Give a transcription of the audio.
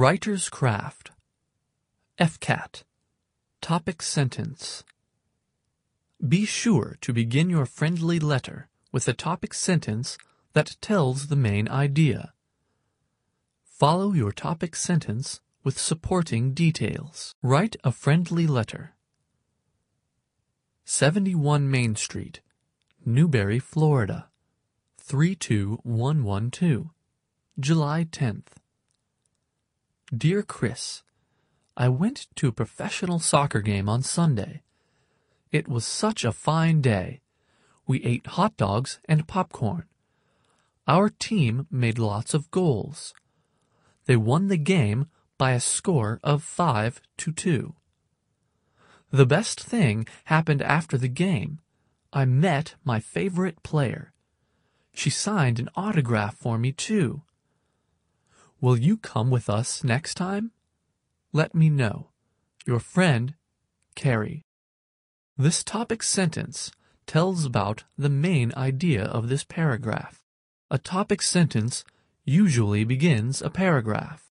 Writer's Craft. FCAT. Topic sentence. Be sure to begin your friendly letter with a topic sentence that tells the main idea. Follow your topic sentence with supporting details. Write a friendly letter. 71 Main Street, Newberry, Florida, 32112, July 10th. Dear Chris, I went to a professional soccer game on Sunday. It was such a fine day. We ate hot dogs and popcorn. Our team made lots of goals. They won the game by a score of 5-2. The best thing happened after the game. I met my favorite player. She signed an autograph for me, too. Will you come with us next time? Let me know. Your friend, Carrie. This topic sentence tells about the main idea of this paragraph. A topic sentence usually begins a paragraph.